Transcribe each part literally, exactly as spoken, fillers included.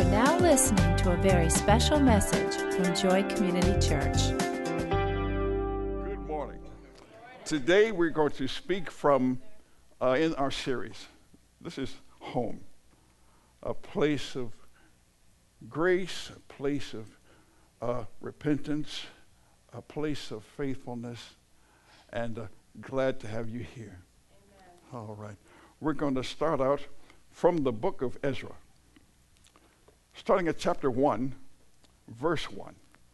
now listening to a very special message from Joy Community Church. Good morning. Today we're going to speak from, uh, in our series, this is home, a place of grace, a place of uh, repentance, a place of faithfulness, and uh, glad to have you here. Amen. All right. We're going to start out from the book of Ezra, starting at chapter one, verse one.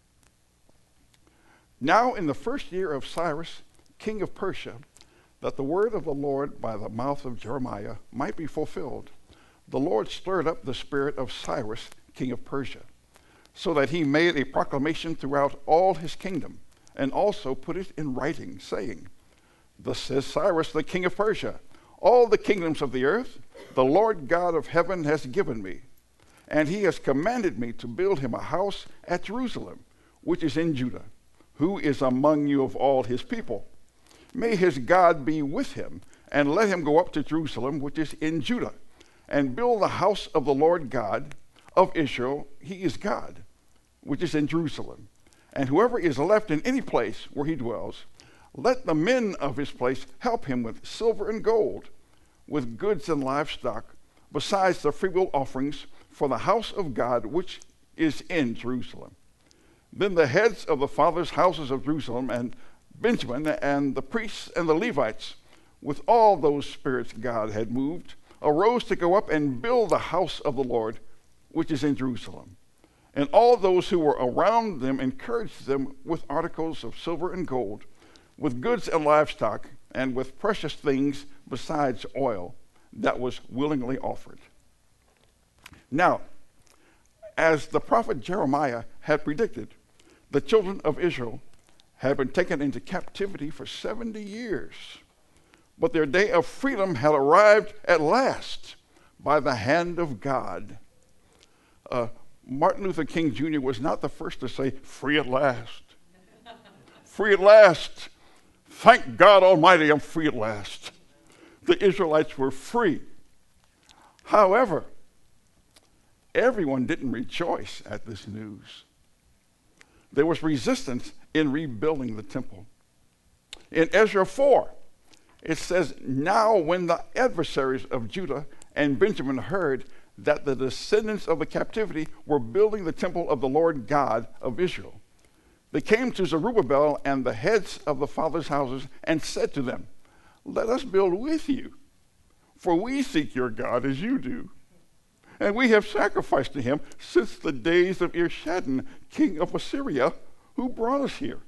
Now in the first year of Cyrus, king of Persia, that the word of the Lord by the mouth of Jeremiah might be fulfilled, the Lord stirred up the spirit of Cyrus, king of Persia, so that he made a proclamation throughout all his kingdom, and also put it in writing, saying, Thus says Cyrus, the king of Persia, all the kingdoms of the earth, the Lord God of heaven has given me, and he has commanded me to build him a house at Jerusalem, which is in Judah, who is among you of all his people. May his God be with him, and let him go up to Jerusalem, which is in Judah, and build the house of the Lord God of Israel. He is God, which is in Jerusalem. And whoever is left in any place where he dwells, let the men of his place help him with silver and gold, with goods and livestock, besides the freewill offerings for the house of God, which is in Jerusalem. Then the heads of the fathers' houses of Jerusalem and Benjamin and the priests and the Levites, with all those spirits God had moved, arose to go up and build the house of the Lord, which is in Jerusalem. And all those who were around them encouraged them with articles of silver and gold, with goods and livestock, and with precious things besides oil that was willingly offered. Now, as the prophet Jeremiah had predicted, the children of Israel had been taken into captivity for seventy years, but their day of freedom had arrived at last by the hand of God. Uh, Martin Luther King Junior was not the first to say, free at last. Free at last. Thank God Almighty, I'm free at last. The Israelites were free. However, everyone didn't rejoice at this news. There was resistance in rebuilding the temple. In Ezra four, it says, Now when the adversaries of Judah and Benjamin heard that the descendants of the captivity were building the temple of the Lord God of Israel, they came to Zerubbabel and the heads of the fathers' houses and said to them, Let us build with you, for we seek your God as you do. And we have sacrificed to him since the days of Esarhaddon, king of Assyria, who brought us here.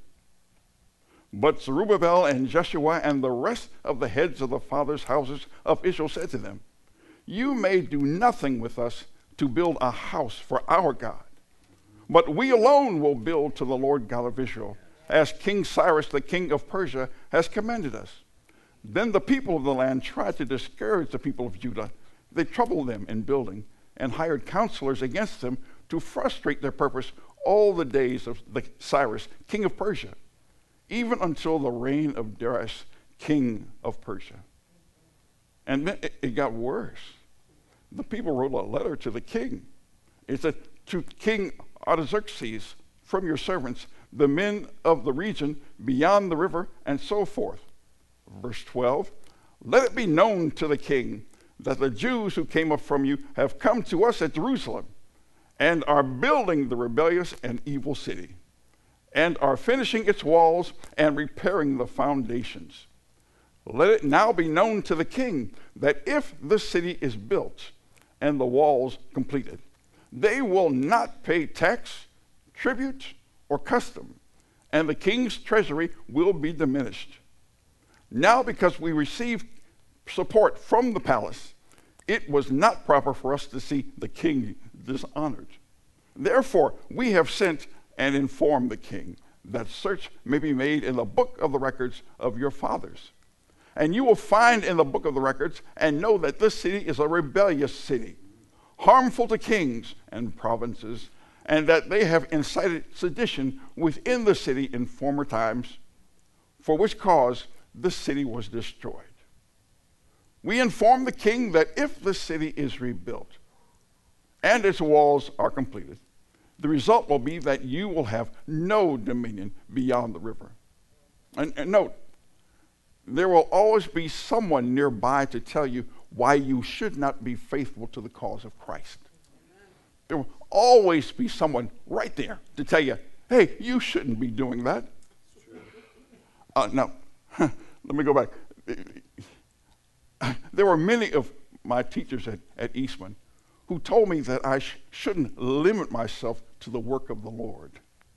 But Zerubbabel and Joshua and the rest of the heads of the fathers' houses of Israel said to them, You may do nothing with us to build a house for our God, but we alone will build to the Lord God of Israel, as King Cyrus, the king of Persia, has commanded us. Then the people of the land tried to discourage the people of Judah. They troubled them in building and hired counselors against them to frustrate their purpose all the days of the Cyrus, king of Persia, even until the reign of Darius, king of Persia. And then it, it got worse. The people wrote a letter to the king. It said, To King Artaxerxes, from your servants, the men of the region beyond the river, and so forth. Verse twelve, Let it be known to the king that the Jews who came up from you have come to us at Jerusalem, and are building the rebellious and evil city, and are finishing its walls and repairing the foundations. Let it now be known to the king that if the city is built and the walls completed, they will not pay tax, tribute, or custom, and the king's treasury will be diminished. Now, because we received support from the palace, it was not proper for us to see the king dishonored. Therefore, we have sent and informed the king that search may be made in the book of the records of your fathers. And you will find in the book of the records and know that this city is a rebellious city, harmful to kings and provinces, and that they have incited sedition within the city in former times, for which cause the city was destroyed. We inform the king that if the city is rebuilt and its walls are completed, the result will be that you will have no dominion beyond the river. And, and note, there will always be someone nearby to tell you why you should not be faithful to the cause of Christ. There will always be someone right there to tell you, hey, you shouldn't be doing that. Uh, now, let me go back. There were many of my teachers at, at Eastman who told me that I sh- shouldn't limit myself to the work of the Lord,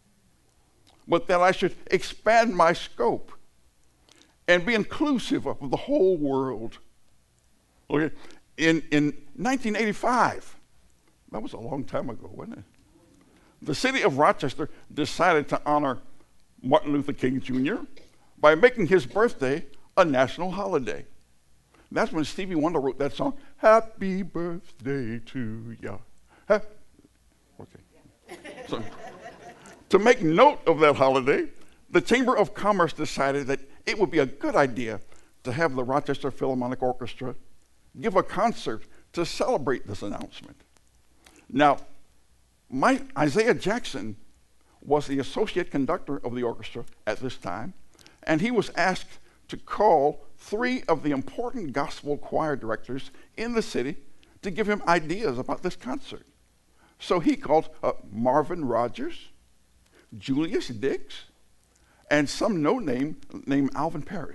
but that I should expand my scope and be inclusive of the whole world. Okay. In, in nineteen eighty-five, that was a long time ago, wasn't it? The city of Rochester decided to honor Martin Luther King Junior by making his birthday a national holiday. That's when Stevie Wonder wrote that song, Happy Birthday to Ya. Ha- okay. So, to make note of that holiday, the Chamber of Commerce decided that it would be a good idea to have the Rochester Philharmonic Orchestra give a concert to celebrate this announcement. Now, my, Isaiah Jackson was the associate conductor of the orchestra at this time, and he was asked to call three of the important gospel choir directors in the city to give him ideas about this concert. So he called uh, Marvin Rogers, Julius Dix, and some no-name named Alvin Paris.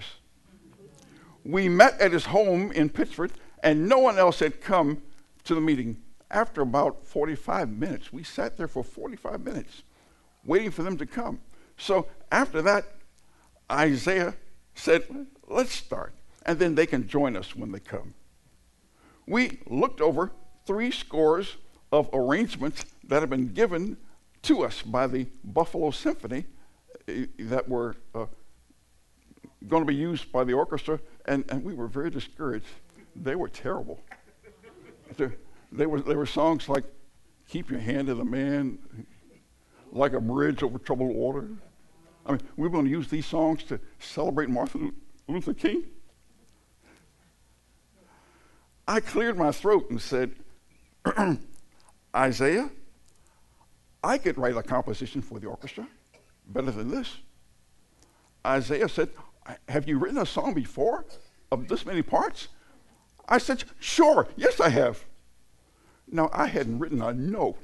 We met at his home in Pittsford, and no one else had come to the meeting. After about forty-five minutes, we sat there for forty-five minutes waiting for them to come. So after that, Isaiah said, let's start, and then they can join us when they come. We looked over three scores of arrangements that had been given to us by the Buffalo Symphony uh, that were uh, going to be used by the orchestra, and, and we were very discouraged. They were terrible. they, they, were, they were songs like Keep Your Hand in the Man, Like a Bridge Over Troubled Water. I mean, we were going to use these songs to celebrate Martin Luther King. I cleared my throat and said, Isaiah, I could write a composition for the orchestra better than this. Isaiah said, have you written a song before of this many parts? I said, sure, yes I have. Now, I hadn't written a note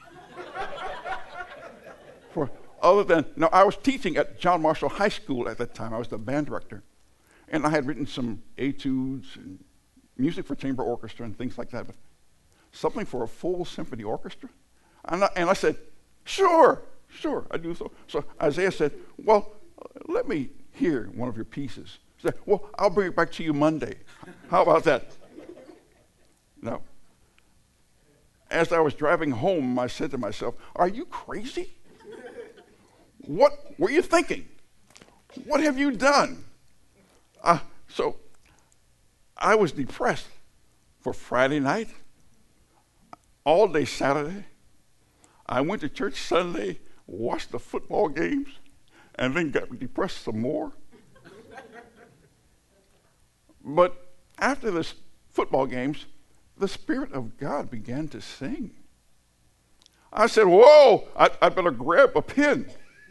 for other than, now I was teaching at John Marshall High School at that time. I was the band director. And I had written some etudes and music for chamber orchestra and things like that. But something for a full symphony orchestra? And I, and I said, sure, sure, I do so. So Isaiah said, well, uh, let me hear one of your pieces. He said, well, I'll bring it back to you Monday. How about that? Now, as I was driving home, I said to myself, are you crazy? What were you thinking? What have you done? Uh, so I was depressed for Friday night, all day Saturday. I went to church Sunday, watched the football games, and then got depressed some more. But after the football games, the Spirit of God began to sing. I said, whoa, I, I better grab a pen.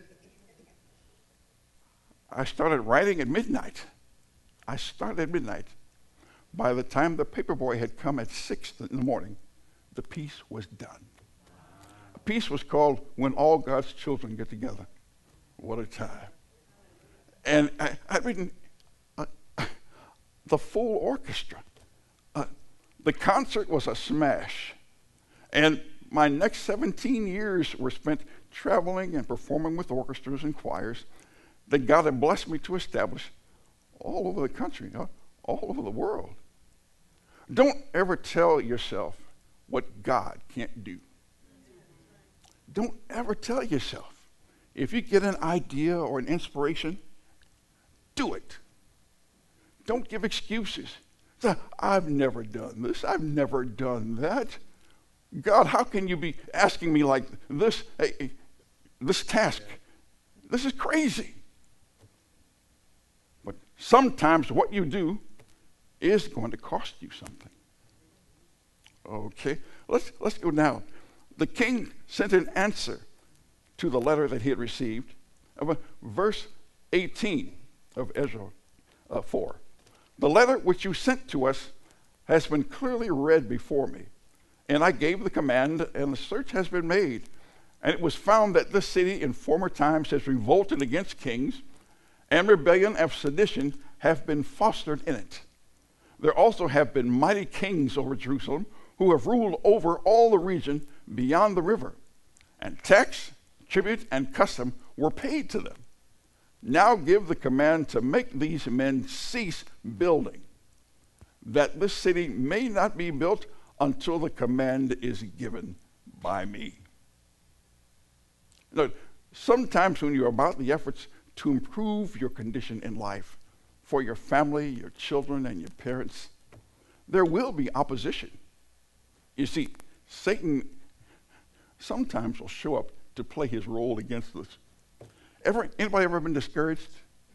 I started writing at midnight. I started at midnight. By the time the paperboy had come at six in the morning, the piece was done. The piece was called When All God's Children Get Together. What a time. And I, I'd written uh, the full orchestra. Uh, the concert was a smash. And my next seventeen years were spent traveling and performing with orchestras and choirs that God had blessed me to establish all over the country, uh, all over the world. Don't ever tell yourself what God can't do. Don't ever tell yourself. If you get an idea or an inspiration, do it. Don't give excuses. Say, I've never done this. I've never done that. God, how can you be asking me like this, hey, this task? This is crazy. But sometimes what you do is going to cost you something. Okay, let's, let's go now. The king sent an answer to the letter that he had received. Uh, verse eighteen of Ezra uh, four. The letter which you sent to us has been clearly read before me, and I gave the command, and the search has been made. And it was found that this city in former times has revolted against kings, and rebellion and sedition have been fostered in it. There also have been mighty kings over Jerusalem who have ruled over all the region beyond the river, and tax, tribute, and custom were paid to them. Now give the command to make these men cease building, that this city may not be built until the command is given by me. Now, sometimes when you're about the efforts to improve your condition in life for your family, your children, and your parents, there will be opposition. You see, Satan sometimes will show up to play his role against us. Ever, anybody ever been discouraged?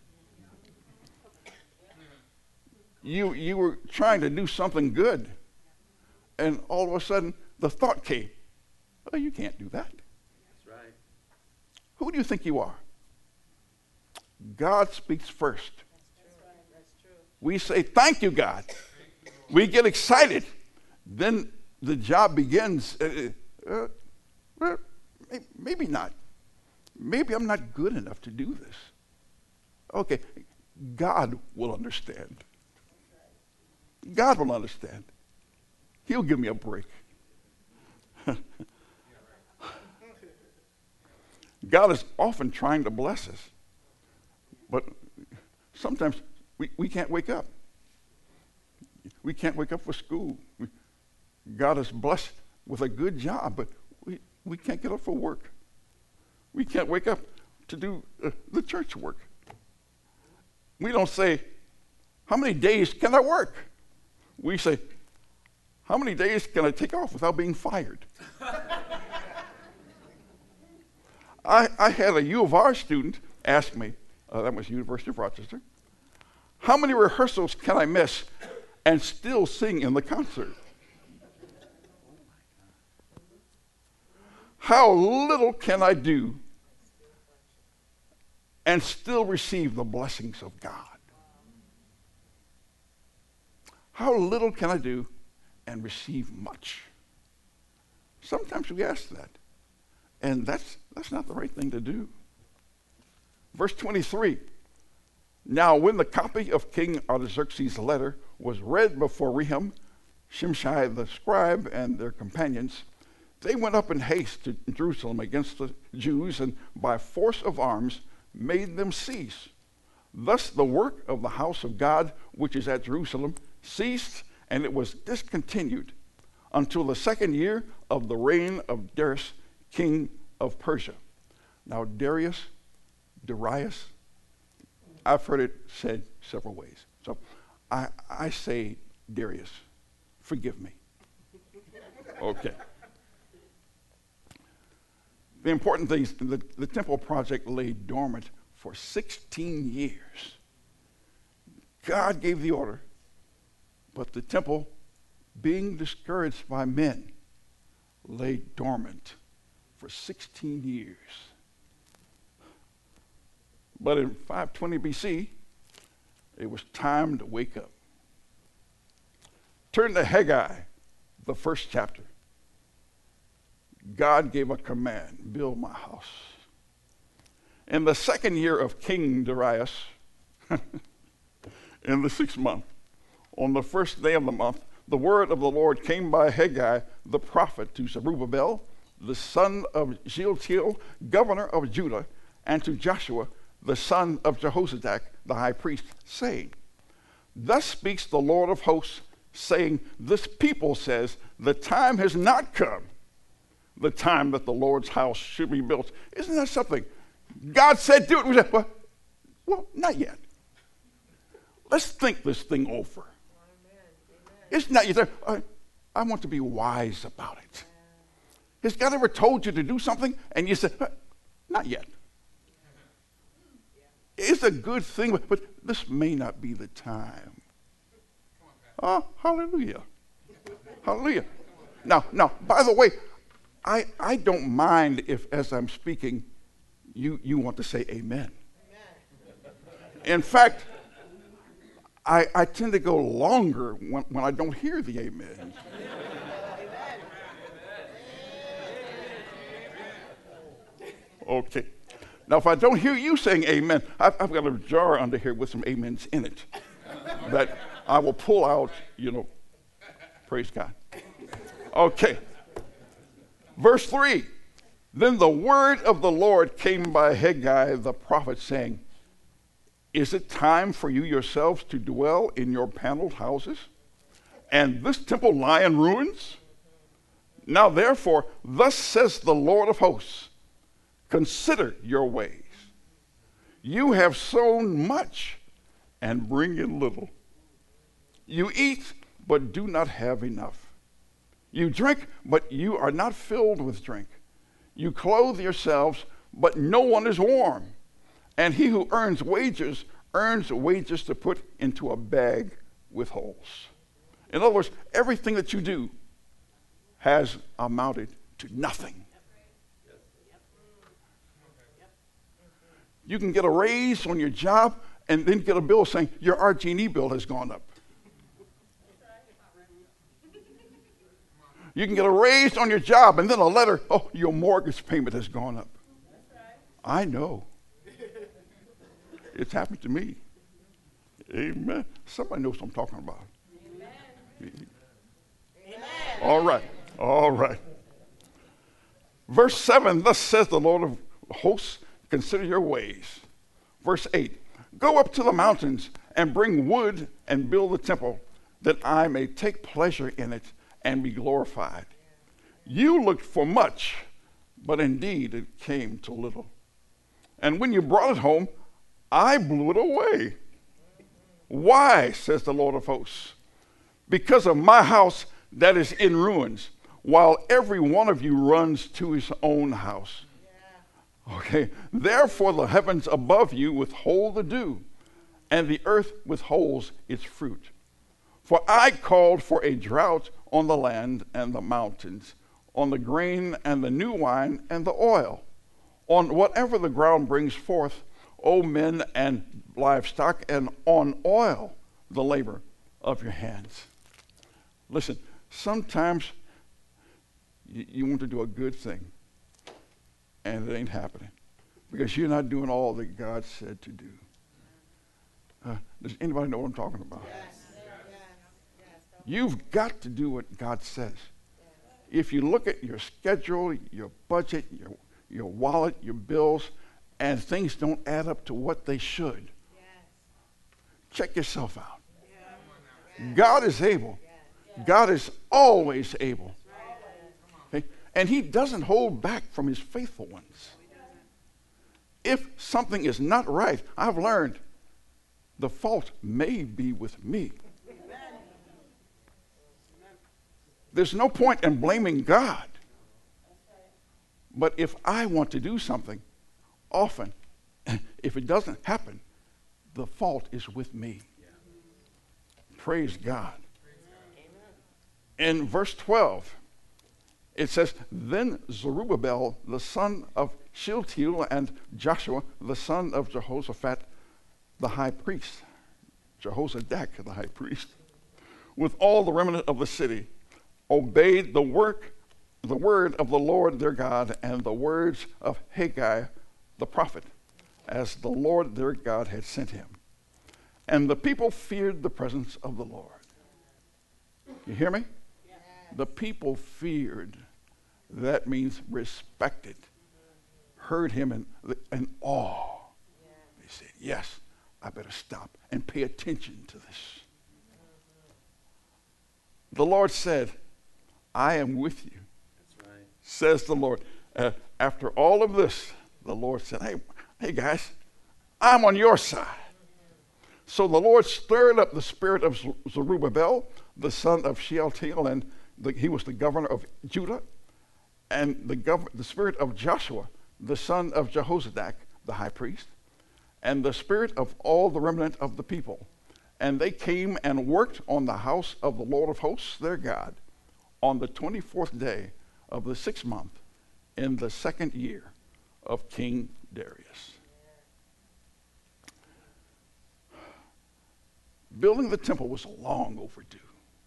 You, you were trying to do something good, and all of a sudden the thought came, oh, you can't do that. That's right. Who do you think you are? God speaks first. That's right. That's true. We say, thank you, God. We get excited. Then the job begins. Uh, uh, well, maybe not. Maybe I'm not good enough to do this. Okay, God will understand. God will understand. He'll give me a break. God is often trying to bless us, but sometimes we, we can't wake up. We can't wake up for school. We, God is blessed with a good job, but we, we can't get up for work. We can't wake up to do uh, the church work. We don't say, how many days can I work? We say, how many days can I take off without being fired? I, I had a U of R student ask me, uh, that was University of Rochester, how many rehearsals can I miss and still sing in the concert? How little can I do and still receive the blessings of God? How little can I do and receive much? Sometimes we ask that, and that's that's not the right thing to do. Verse twenty-three, now when the copy of King Artaxerxes' letter was read before Rehum, Shimshai the scribe, and their companions, they went up in haste to Jerusalem against the Jews, and by force of arms made them cease. Thus the work of the house of God, which is at Jerusalem, ceased, and it was discontinued until the second year of the reign of Darius, king of Persia. Now Darius, Darius, I've heard it said several ways. So I, I say Darius. Forgive me. Okay. The important thing is the, the temple project lay dormant for sixteen years. God gave the order, but the temple, being discouraged by men, lay dormant for sixteen years. But in five twenty B C, it was time to wake up. Turn to Haggai, the first chapter. God gave a command, build my house. In the second year of King Darius, in the sixth month, on the first day of the month, the word of the Lord came by Haggai the prophet to Zerubbabel, the son of Shealtiel, governor of Judah, and to Joshua, the son of Jehozadak, the high priest, saying, thus speaks the Lord of hosts, saying, this people says, the time has not come, the time that the Lord's house should be built. Isn't that something? God said do it. We said, well, well, not yet. Let's think this thing over. It's not yet. I, I want to be wise about it. Has God ever told you to do something and you said, not yet? It's a good thing, but, but this may not be the time. Oh, hallelujah. Hallelujah. Now, now, by the way, I, I don't mind if, as I'm speaking, you, you want to say amen. In fact, I, I tend to go longer when, when I don't hear the amen. Okay. Now, if I don't hear you saying amen, I've, I've got a jar under here with some amens in it that I will pull out, you know. Praise God. Okay. Verse three. Then the word of the Lord came by Haggai the prophet, saying, is it time for you yourselves to dwell in your paneled houses, and this temple lie in ruins? Now therefore, thus says the Lord of hosts, consider your ways. You have sown much and bring in little. You eat, but do not have enough. You drink, but you are not filled with drink. You clothe yourselves, but no one is warm. And he who earns wages earns wages to put into a bag with holes. In other words, everything that you do has amounted to nothing. You can get a raise on your job and then get a bill saying your R G and E bill has gone up. You can get a raise on your job and then a letter, oh, your mortgage payment has gone up. I know. It's happened to me. Amen. Somebody knows what I'm talking about. Amen. Amen. All right. All right. Verse seven, thus says the Lord of hosts, consider your ways. Verse eight, go up to the mountains and bring wood and build the temple, that I may take pleasure in it and be glorified. You looked for much, but indeed it came to little. And when you brought it home, I blew it away. Why, says the Lord of hosts? Because of my house that is in ruins, while every one of you runs to his own house. Yeah. Okay, therefore the heavens above you withhold the dew, and the earth withholds its fruit. For I called for a drought on the land and the mountains, on the grain and the new wine and the oil, on whatever the ground brings forth, O men and livestock, and on oil, the labor of your hands. Listen, sometimes you, you want to do a good thing, and it ain't happening because you're not doing all that God said to do. Uh, does anybody know what I'm talking about? Yes. You've got to do what God says. If you look at your schedule, your budget, your, your wallet, your bills, and things don't add up to what they should, yes. check yourself out. Yeah. God is able. Yeah. God is always able. Okay? And he doesn't hold back from his faithful ones. If something is not right, I've learned the fault may be with me. There's no point in blaming God. But if I want to do something, often, if it doesn't happen, the fault is with me. Yeah. Praise God. Praise God. In verse twelve, it says, then Zerubbabel, the son of Shealtiel, and Joshua, the son of Jehoshaphat, the high priest, Jehozadak, the high priest, with all the remnant of the city, obeyed the work, the word of the Lord their God, and the words of Haggai the prophet, as the Lord their God had sent him. And the people feared the presence of the Lord. You hear me? Yeah. The people feared. That means respected. Heard him in, in awe. Yeah. They said, yes, I better stop and pay attention to this. The Lord said, I am with you, that's right. Says the Lord. Uh, after all of this, the Lord said, hey, hey guys, I'm on your side. So the Lord stirred up the spirit of Zerubbabel, the son of Shealtiel, and the, he was the governor of Judah, and the, gov- the spirit of Joshua, the son of Jehozadak, the high priest, and the spirit of all the remnant of the people. And they came and worked on the house of the Lord of hosts, their God, on the twenty-fourth day of the sixth month in the second year of King Darius. Building the temple was long overdue.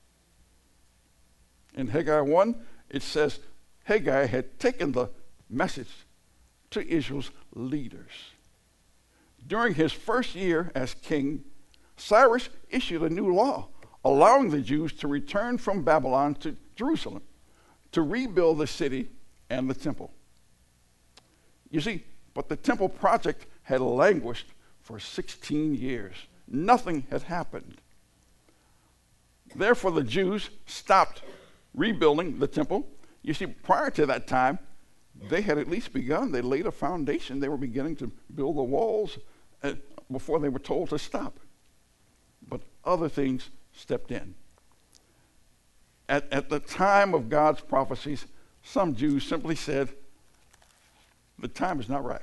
In Haggai one, it says Haggai had taken the message to Israel's leaders. During his first year as king, Cyrus issued a new law allowing the Jews to return from Babylon to Jerusalem to rebuild the city and the temple. You see, but the temple project had languished for sixteen years. Nothing had happened. Therefore, the Jews stopped rebuilding the temple. You see, prior to that time, they had at least begun. They laid a foundation. They were beginning to build the walls uh, before they were told to stop. But other things stepped in. At, at the time of God's prophecies, some Jews simply said, the time is not right.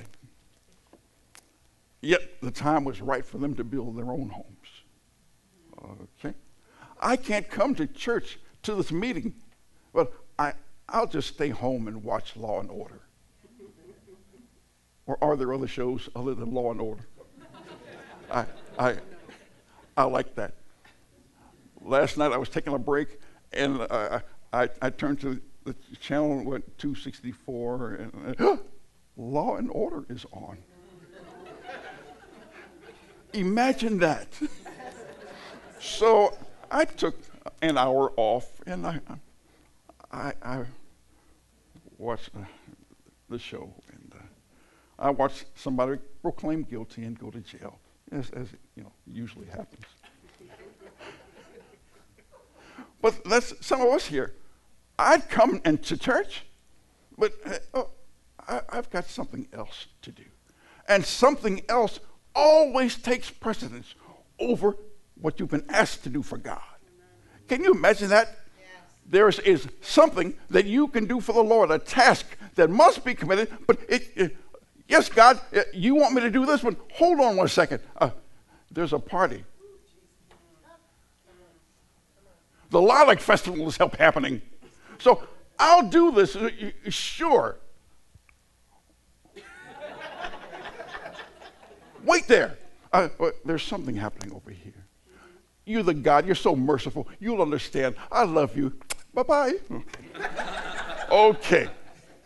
Yet the time was right for them to build their own homes. Okay? I can't come to church to this meeting, but I, I'll just stay home and watch Law and Order. Or are there other shows other than Law and Order? I, I, I like that. Last night I was taking a break, and I, I, I turned to the channel and went two sixty-four, and uh, Law and Order is on. Imagine that. So I took an hour off, and I, I, I watched uh, the show, and uh, I watched somebody proclaim guilty and go to jail, as, as you know usually happens. But that's some of us here. I'd come into church, but uh, oh, I, I've got something else to do, and something else always takes precedence over what you've been asked to do for God. Can you imagine that? Yes. There is, is something that you can do for the Lord, a task that must be committed, but it, it, yes, God, you want me to do this, but hold on one second. Uh, there's a party. The Lilac Festival is help happening. So I'll do this, uh, sure. Wait there. Uh, there's something happening over here. You're the God. You're so merciful. You'll understand. I love you. Bye-bye. Okay.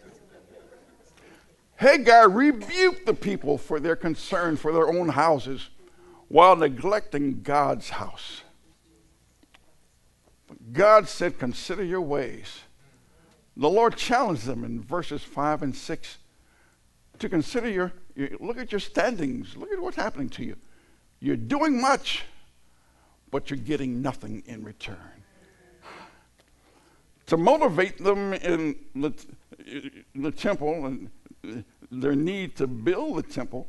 Haggai rebuked the people for their concern for their own houses while neglecting God's house. But God said, consider your ways. The Lord challenged them in verses five and six to consider your, your, look at your standings. Look at what's happening to you. You're doing much, but you're getting nothing in return. To motivate them in the, in the temple and their need to build the temple,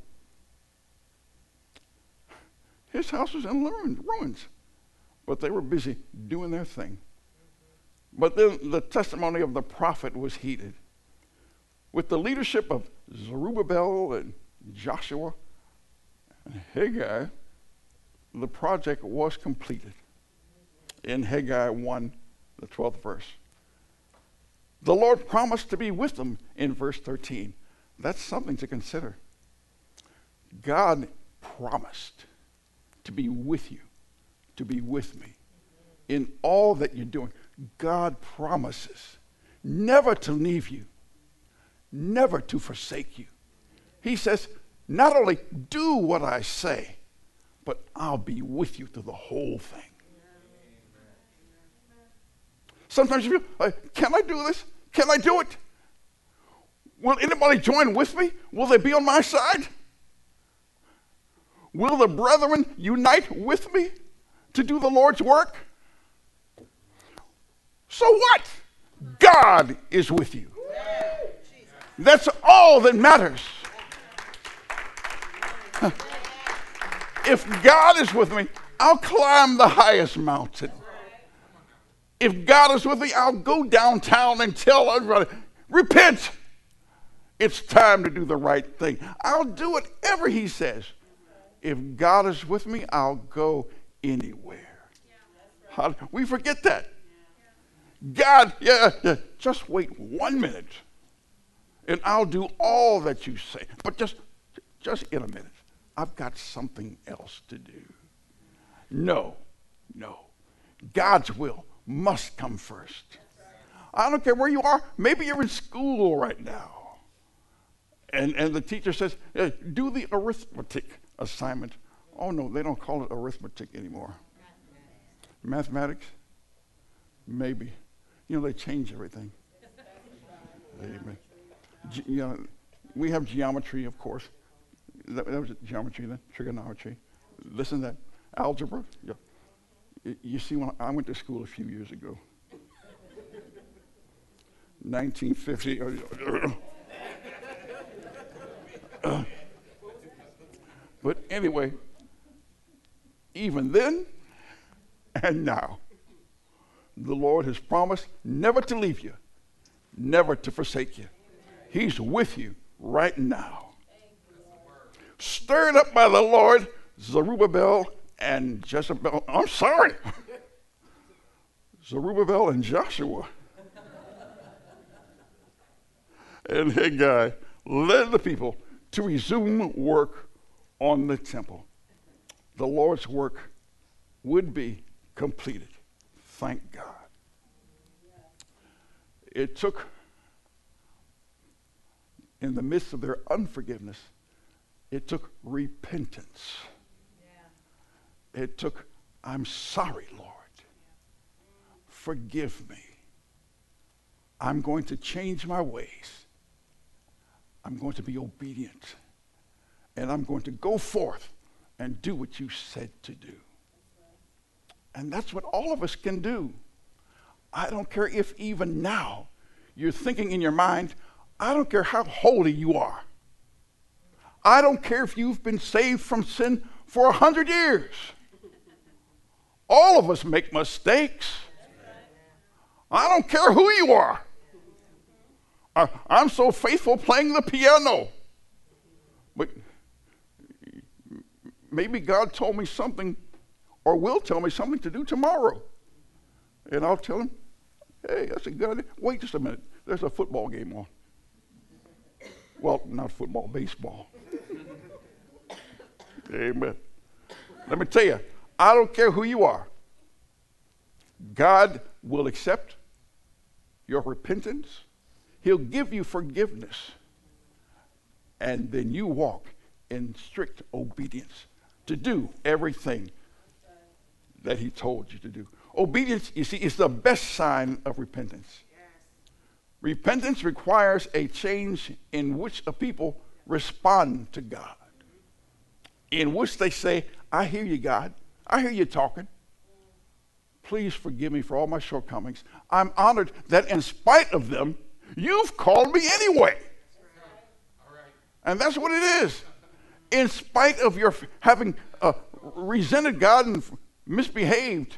his house was in ruins, but they were busy doing their thing. But then the testimony of the prophet was heeded. With the leadership of Zerubbabel and Joshua and Haggai, the project was completed. In Haggai one, the twelfth verse. The Lord promised to be with them in verse thirteen. That's something to consider. God promised to be with you, to be with me in all that you're doing. God promises never to leave you, never to forsake you. He says, not only do what I say, but I'll be with you through the whole thing. Sometimes you feel, like, can I do this? Can I do it? Will anybody join with me? Will they be on my side? Will the brethren unite with me to do the Lord's work? So what? God is with you. That's all that matters. If God is with me, I'll climb the highest mountain. If God is with me, I'll go downtown and tell everybody, repent. It's time to do the right thing. I'll do whatever he says. If God is with me, I'll go anywhere. We forget that. God, yeah, yeah, just wait one minute and I'll do all that you say. But just, just in a minute, I've got something else to do. No, no. God's will must come first. I don't care where you are. Maybe you're in school right now. And, and the teacher says, hey, do the arithmetic assignment. Oh, no, they don't call it arithmetic anymore. Mathematics? Maybe. You know, they change everything. Amen. Ge- you know, we have geometry, of course. That, that was geometry then, trigonometry. Listen to that. Algebra. Yeah. You, you see, when I went to school a few years ago, nineteen fifty. Uh, but anyway, even then and now, the Lord has promised never to leave you, never to forsake you. He's with you right now. Stirred up by the Lord, Zerubbabel and Jezebel. I'm sorry. Zerubbabel and Joshua and Haggai led the people to resume work on the temple. The Lord's work would be completed. Thank God. It took, in the midst of their unforgiveness, it took repentance. Yeah. It took, I'm sorry, Lord. Yeah. Forgive me. I'm going to change my ways. I'm going to be obedient. And I'm going to go forth and do what you said to do. And that's what all of us can do. I don't care if even now you're thinking in your mind, I don't care how holy you are. I don't care if you've been saved from sin for a hundred years. All of us make mistakes. I don't care who you are. I, I'm so faithful playing the piano. But maybe God told me something or will tell me something to do tomorrow. And I'll tell him, hey, that's a good idea. Wait just a minute. There's a football game on. Well, not football, baseball. Amen. Let me tell you, I don't care who you are. God will accept your repentance. He'll give you forgiveness. And then you walk in strict obedience to do everything that he told you to do. Obedience, you see, is the best sign of repentance. Yes. Repentance requires a change in which a people respond to God, in which they say, I hear you, God. I hear you talking. Please forgive me for all my shortcomings. I'm honored that in spite of them, you've called me anyway. All right. And that's what it is. In spite of your having uh, resented God and misbehaved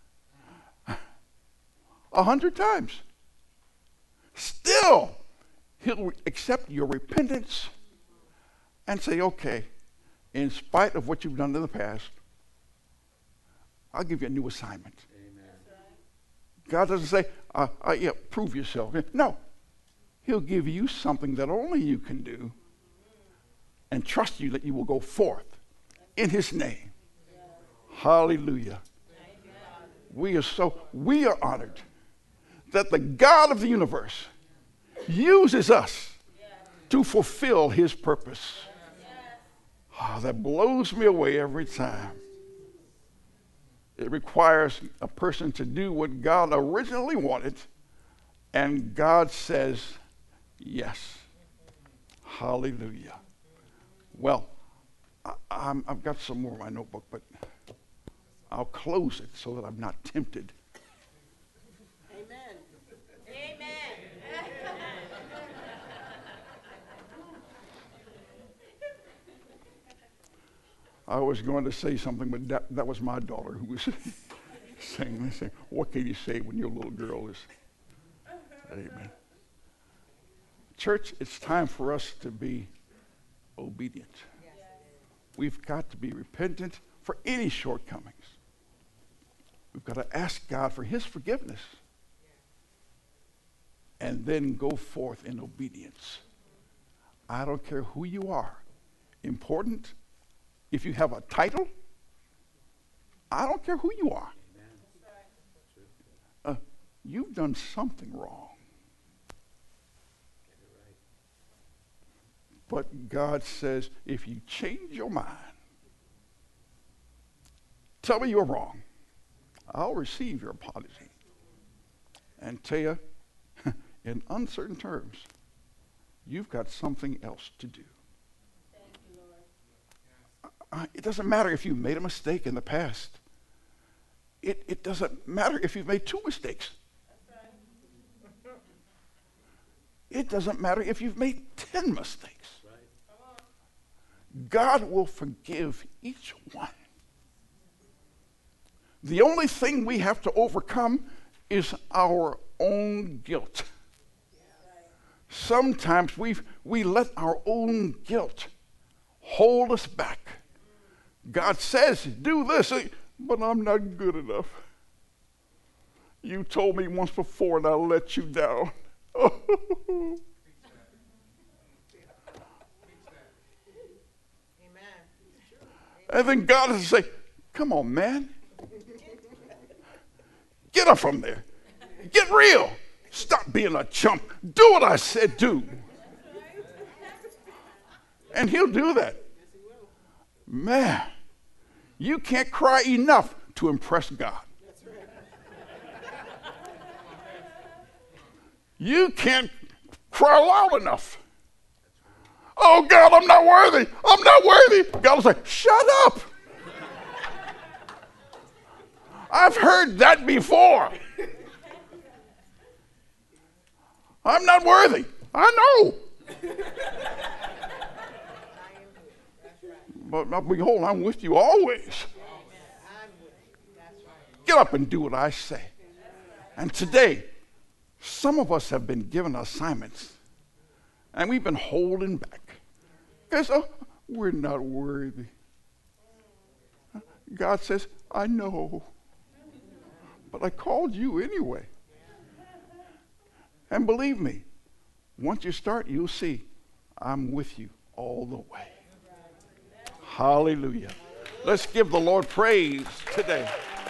a hundred times, still he'll accept your repentance and say, okay, in spite of what you've done in the past, I'll give you a new assignment. Amen. God doesn't say, uh, uh, yeah, prove yourself. No, he'll give you something that only you can do and trust you that you will go forth in his name. Yes. Hallelujah. Amen. We are so, we are honored that the God of the universe uses us yes. to fulfill his purpose. Yes. Oh, that blows me away every time. It requires a person to do what God originally wanted, and God says yes. Hallelujah. Well, I, I'm, I've got some more in my notebook, but I'll close it so that I'm not tempted. Amen. Amen. I was going to say something, but that, that was my daughter who was saying this. Saying, what can you say when your little girl is? Amen. Church, it's time for us to be obedient. Yes. We've got to be repentant for any shortcomings. We've got to ask God for his forgiveness. and then go forth in obedience. I don't care who you are. Important, if you have a title, I don't care who you are. Uh, you've done something wrong. But God says, if you change your mind, tell me you're wrong, I'll receive your apology and tell you in uncertain terms, you've got something else to do. Thank you, Lord. Uh, it doesn't matter if you made a mistake in the past. It, it doesn't matter if you've made two mistakes. That's right. It doesn't matter if you've made ten mistakes. Come on. God will forgive each one. The only thing we have to overcome is our own guilt. Sometimes we we let our own guilt hold us back. God says, do this, but I'm not good enough. You told me once before and I let you down. Amen. And then God will say, come on, man. Get up from there. Get real. Stop being a chump. Do what I said do. And he'll do that. Man, you can't cry enough to impress God. You can't cry loud enough. Oh, God, I'm not worthy. I'm not worthy. God will say, shut up. I've heard that before. I'm not worthy. I know. But, but behold, I'm with you always. Get up and do what I say. And today, some of us have been given assignments, and we've been holding back. Because oh, we're not worthy. God says, I know. But I called you anyway. And believe me, once you start, you'll see I'm with you all the way. Hallelujah. Let's give the Lord praise today.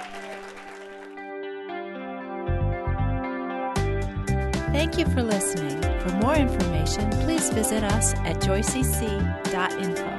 Thank you for listening. For more information, please visit us at joyce c dot info.